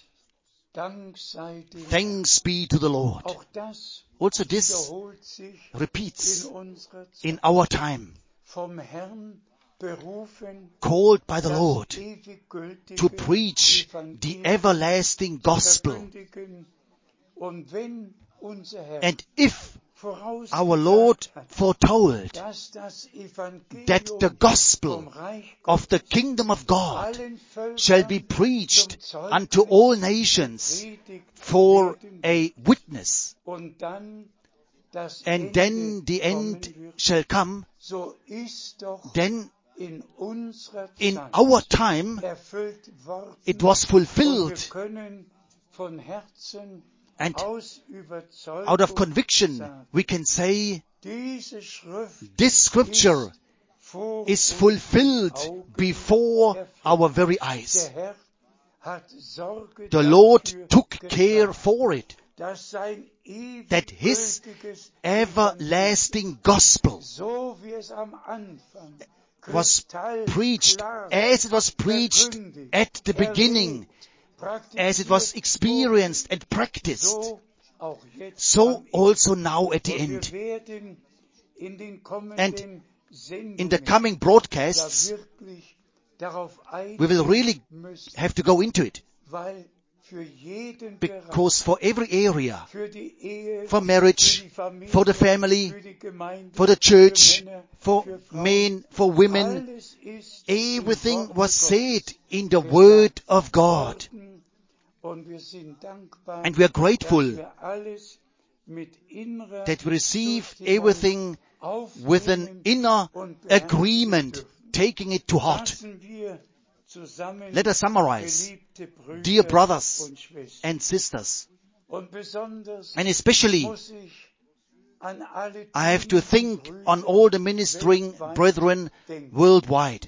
Dank sei dem Thanks be to the Lord. Auch das Also this wiederholt sich repeats in unserer Zeit. in our time, Vom Herrn berufen, called by the das Lord ewig gültige to preach the Evangelium everlasting zu gospel. verkündigen. Und wenn unser Herr And if our vorausgesagt Lord hat, foretold dass das Evangelium that the gospel vom Reich of the Gottes kingdom of God allen Völkern shall be zum preached Zeugnis unto all nations gepredigt for werden a wird. witness, Und dann das and Ende then the end kommen wird, shall come, so ist doch then in unserer in Zeit our time erfüllt worden. it was Und wir fulfilled, können von Herzen and aus Überzeugung out of conviction sagen, we can say diese Schrift this scripture ist vor is unseren fulfilled Augen before erfüllt. our very Der eyes. Herr hat Sorge The Lord dafür took getragen, care for it, dass sein ewig that his gültiges everlasting gospel so wie es am Anfang was preached as it was preached at the beginning, as it was experienced and practiced, so auch jetzt so am also now at the Und wir end. werden in den And kommenden in the Sendungen coming da broadcasts, wirklich darauf we will eingehen really müssen, have to go into it, weil für jeden because for every area, Bereich, für die Ehe, for für marriage, die Familie, for the family, für die Gemeinde, for the church, für Männer, for für Frauen, men, for women, alles ist everything im was Worte said in the Gottes Word gesagt of God. worden. Und wir sind dankbar, And we are dass grateful wir alles mit innerer that we receive Zustimmung everything with an aufnehmen inner und beherzigen agreement, dürfen. taking it to heart. Fassen wir zusammen, Let us summarize, geliebte Brüder dear brothers und Schwestern. and sisters, Und besonders and especially muss ich an alle I have to dienenden think Brüder on all the ministering weltweit brethren denken. worldwide.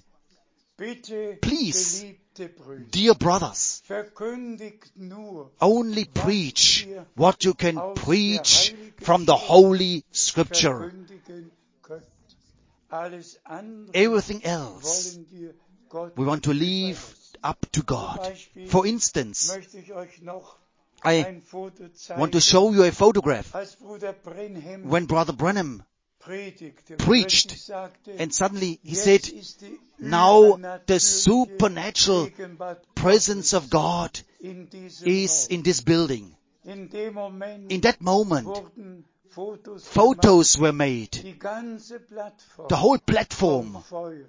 Bitte, Please, geliebte Brüder, dear brothers, verkündigt nur, only was preach ihr what you can aus preach der Heiligen from the Schrift Holy Scripture. verkündigen könnt. Alles andere Everything else wollen wir Gott we want to leave überlassen. up to Zum God. Beispiel For instance, möchte ich euch noch I ein Foto zeigen, want to show you a photograph als Bruder Brenhem when Brother Branham predigte, preached, plötzlich sagte, and suddenly he jetzt said, ist die now the übernatürliche supernatural Gegenwart presence of Gottes God in diesem is Raum. in this building. In dem Moment In that moment, wurden Fotos photos gemacht, were made. die ganze Plattform The whole vom platform Feuer.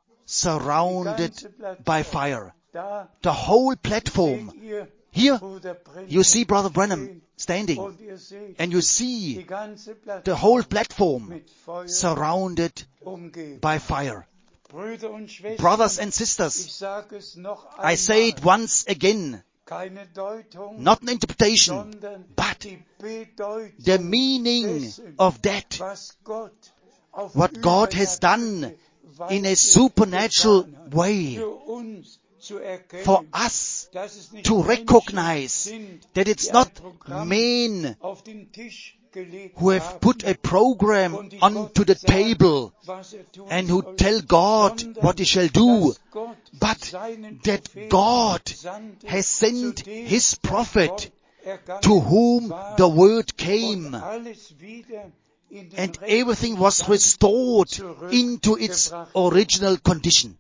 surrounded Die ganze Plattform. by fire. Da The whole platform. seht ihr Here, Bruder Brenhem you see Brother Branham stehen standing, und ihr seht and you die see ganze Plattform the whole platform mit Feuer surrounded umgeben. by fire. Brüder und Schwestern, Brothers and sisters, ich sage es noch I say it einmal, once again, keine Deutung, not an interpretation, sondern but die Bedeutung the meaning dessen, of that, was Gott auf what God has done in a Weise supernatural getan hat, way, für uns zu erkennen, for us dass es nicht to Menschen recognize sind, that it's die not ein Programm men auf den Tisch gelegt who have haben put a program und die onto Gott the sagen, table was er tun and who soll, tell God sondern what he shall do, dass Gott but seinen that Propheten God sandte, has zu sent dem his das prophet Wort ergangen to whom war the word und came, alles wieder and everything was restored into its original condition.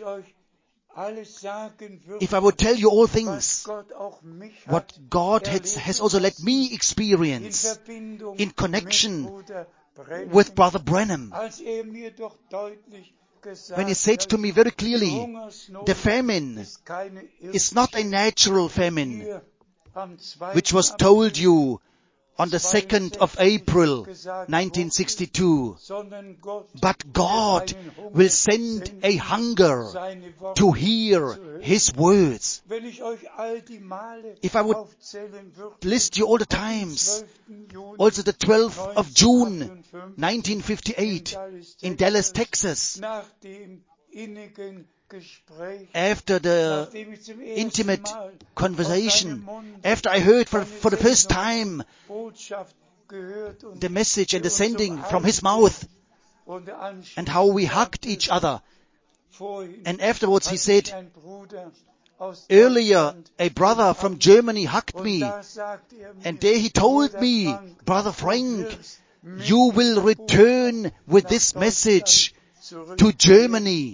If I would tell you all things, what God has, has also let me experience in connection with Brother Branham, when he said to me very clearly, the famine is not a natural famine, which was told you on the second of April, nineteen sixty-two. But God will send a hunger to hear His words. If I would list you all the times, also the twelfth of June, nineteen fifty-eight, in Dallas, Texas, after the intimate conversation, after I heard for, for the first time the message and the sending from his mouth, and how we hugged each other. And afterwards he said, earlier a brother from Germany hugged me, and there he told me, Brother Frank, you will return with this message to Germany.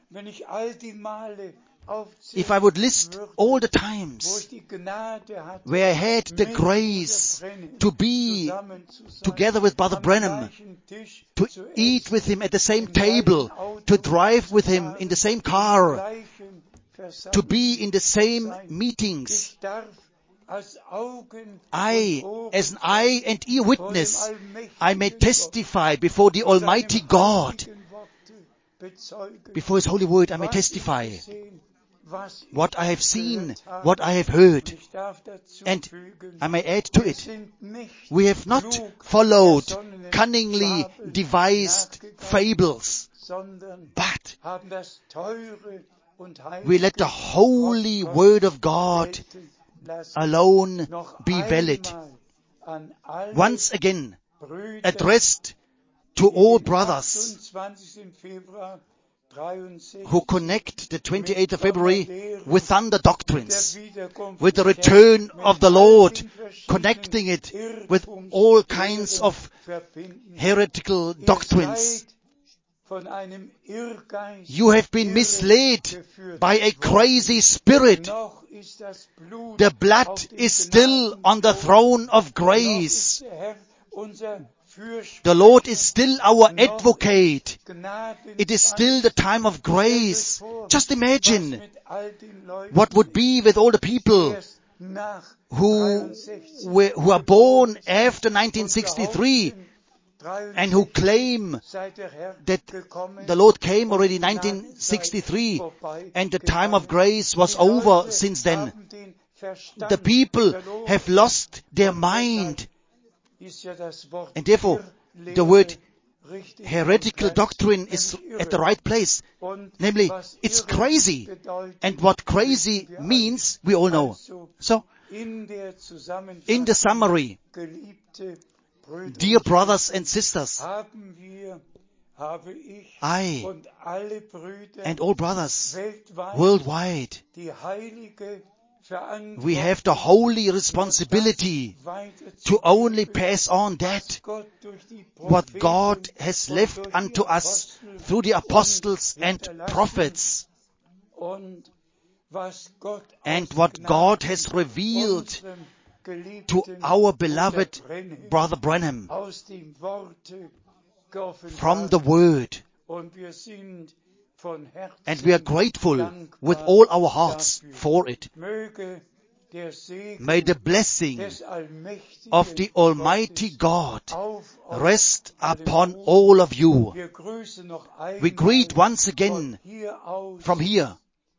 If I would list all the times where I had the grace to be together with Brother Branham, to eat with him at the same table, to drive with him in the same car, to be in the same meetings, I, as an eye and ear witness, I may testify before the Almighty God, before His holy word, I may testify what I have seen, what I have heard. And I may add to it, we have not followed cunningly devised fables, but we let the holy word of God alone be valid. Once again, addressed to all brothers who connect the twenty-eighth of February with thunder doctrines, with the return of the Lord, connecting it with all kinds of heretical doctrines. You have been misled by a crazy spirit. The blood is still on the throne of grace. The Lord is still our advocate. It is still the time of grace. Just imagine what would be with all the people who were, who are born after nineteen sixty-three and who claim that the Lord came already in nineteen sixty-three and the time of grace was over since then. The people have lost their mind. And therefore, the word heretical doctrine is at the right place. Namely, it's crazy. And what crazy means, we all know. So, in the summary, dear brothers and sisters, I and all brothers worldwide, we have the holy responsibility to only pass on that what God has left unto us through the apostles and prophets, and what God has revealed to our beloved Brother Branham from the Word. And we are grateful with all our hearts for it. May the blessing of the Almighty God rest upon all of you. We greet once again from here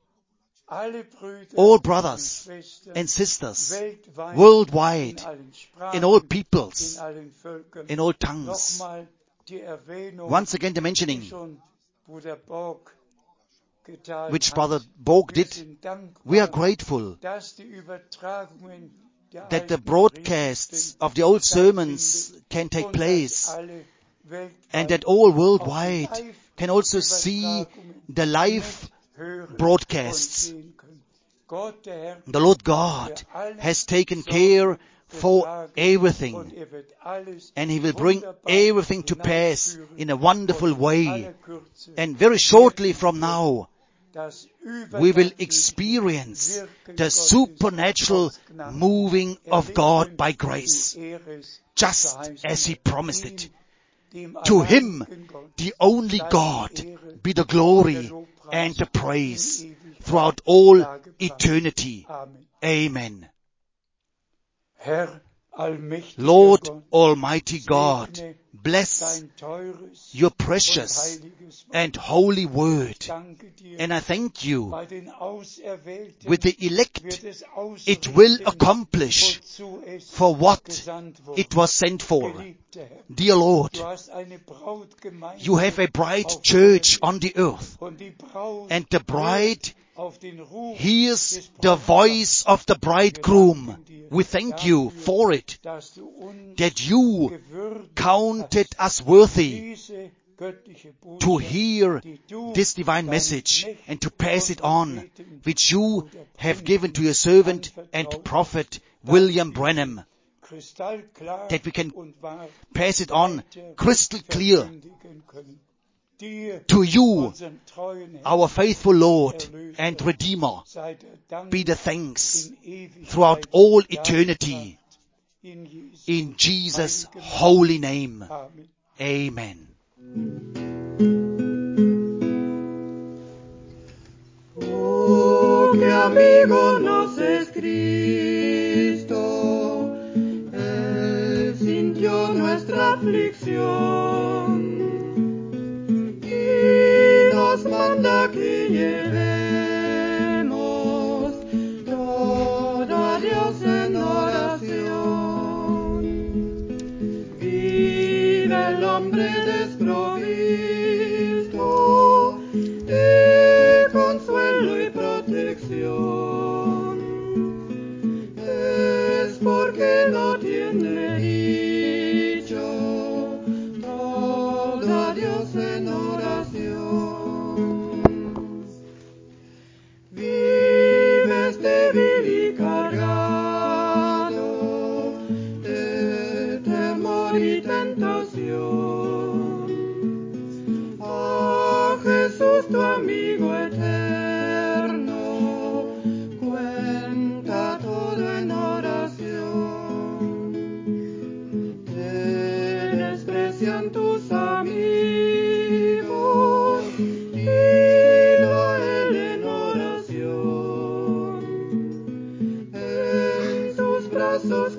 all brothers and sisters worldwide, in all peoples, in all tongues. Once again the mentioning which Brother Borg did. We are grateful that the broadcasts of the old sermons can take place, and that all worldwide can also see the live broadcasts. The Lord God has taken care for everything. And He will bring everything to pass in a wonderful way. And very shortly from now, we will experience the supernatural moving of God by grace, just as He promised it. To Him, the only God, be the glory and the praise throughout all eternity. Amen. Lord Almighty God, bless your precious and holy word. And I thank you, with the elect, it will accomplish for what it was sent for. Dear Lord, you have a bride church on the earth, and the bride hears the voice of the bridegroom. We thank you for it, that you counted us worthy to hear this divine message and to pass it on, which you have given to your servant and prophet William Branham, that we can pass it on crystal clear to you, our faithful Lord and Redeemer. Be the thanks throughout all eternity. In Jesus' holy name. Amen. Oh, qué amigo nos es Cristo, Él sintió nuestra aflicción y nos manda que llevemos todo a Dios en oración. Vive el hombre desprovisto de consuelo y protección, es porque no tiene dicho todo a Dios en oración. Vives débil y cargado de temor y tentación. A Jesús tu amigo eterno, cuenta todo en oración. Te desprecian tus amigos, dilo a Él en oración. En sus brazos